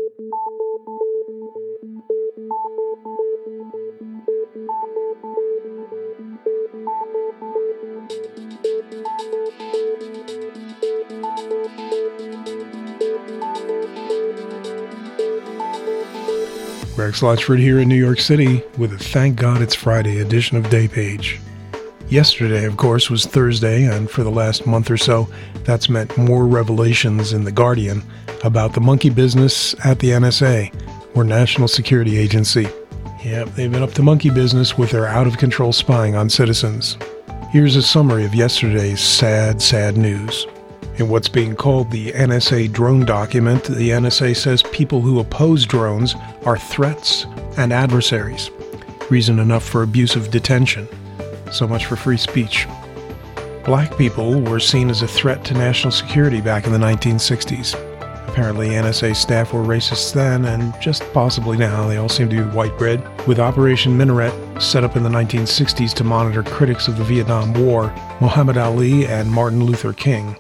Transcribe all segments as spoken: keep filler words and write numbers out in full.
Rex Latchford here in New York City with a Thank God It's Friday edition of Day Page. Yesterday, of course, was Thursday, and for the last month or so, that's meant more revelations in The Guardian about the monkey business at the N S A, or National Security Agency. Yep, they've been up to monkey business with their out-of-control spying on citizens. Here's a summary of yesterday's sad, sad news. In what's being called the N S A drone document, the N S A says people who oppose drones are threats and adversaries. Reason enough for abusive detention. So much for free speech. Black people were seen as a threat to national security back in the nineteen sixties. Apparently N S A staff were racist then, and just possibly now they all seem to be white bread. With Operation Minaret, set up in the nineteen sixties to monitor critics of the Vietnam War, Muhammad Ali and Martin Luther King.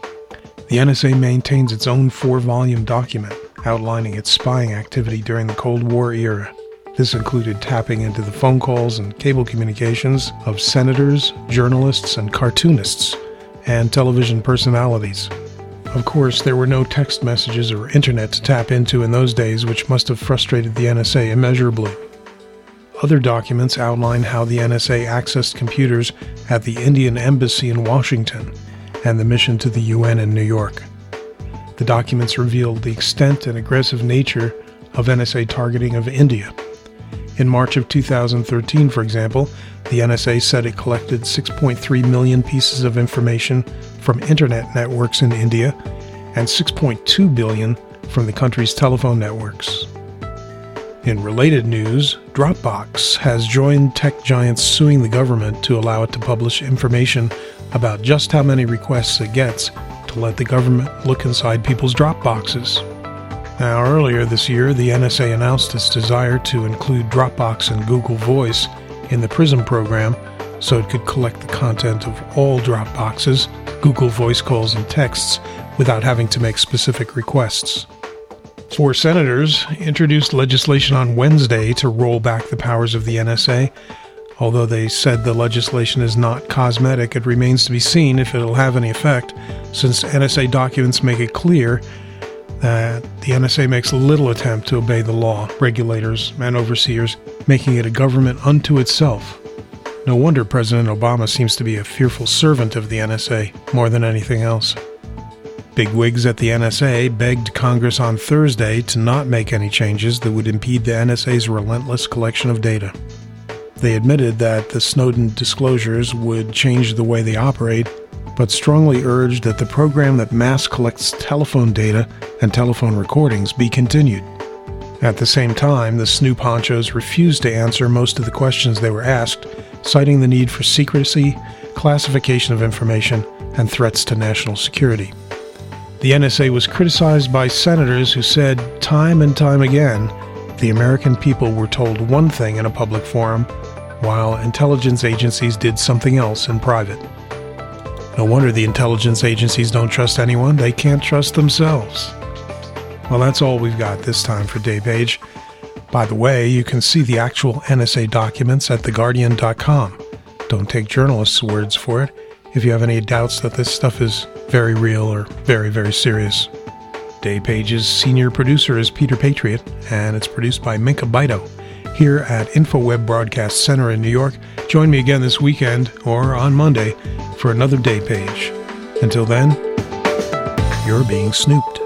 The N S A maintains its own four-volume document outlining its spying activity during the Cold War era. This included tapping into the phone calls and cable communications of senators, journalists, and cartoonists, and television personalities. Of course, there were no text messages or internet to tap into in those days, which must have frustrated the N S A immeasurably. Other documents outline how the N S A accessed computers at the Indian Embassy in Washington and the mission to the U N in New York. The documents revealed the extent and aggressive nature of N S A targeting of India. In March of two thousand thirteen, for example, the N S A said it collected six point three million pieces of information from internet networks in India and six point two billion from the country's telephone networks. In related news, Dropbox has joined tech giants suing the government to allow it to publish information about just how many requests it gets to let the government look inside people's Dropboxes. Now, earlier this year, the N S A announced its desire to include Dropbox and Google Voice in the PRISM program so it could collect the content of all Dropboxes, Google Voice calls, and texts without having to make specific requests. Four senators introduced legislation on Wednesday to roll back the powers of the N S A. Although they said the legislation is not cosmetic, it remains to be seen if it'll have any effect, since N S A documents make it clear that the N S A makes little attempt to obey the law, regulators, and overseers, making it a government unto itself. No wonder President Obama seems to be a fearful servant of the N S A more than anything else. Bigwigs at the N S A begged Congress on Thursday to not make any changes that would impede the N S A's relentless collection of data. They admitted that the Snowden disclosures would change the way they operate, but strongly urged that the program that mass collects telephone data and telephone recordings be continued. At the same time, the Snoop honchos refused to answer most of the questions they were asked, citing the need for secrecy, classification of information, and threats to national security. The N S A was criticized by senators who said time and time again the American people were told one thing in a public forum, while intelligence agencies did something else in private. No wonder the intelligence agencies don't trust anyone. They can't trust themselves. Well, that's all we've got this time for Day Page. By the way, you can see the actual N S A documents at the guardian dot com. Don't take journalists' words for it if you have any doubts that this stuff is very real or very, very serious. Day Page's senior producer is Peter Patriot, and it's produced by Minka Baito here at InfoWeb Broadcast Center in New York. Join me again this weekend or on Monday for another Day Page. Until then, you're being snooped.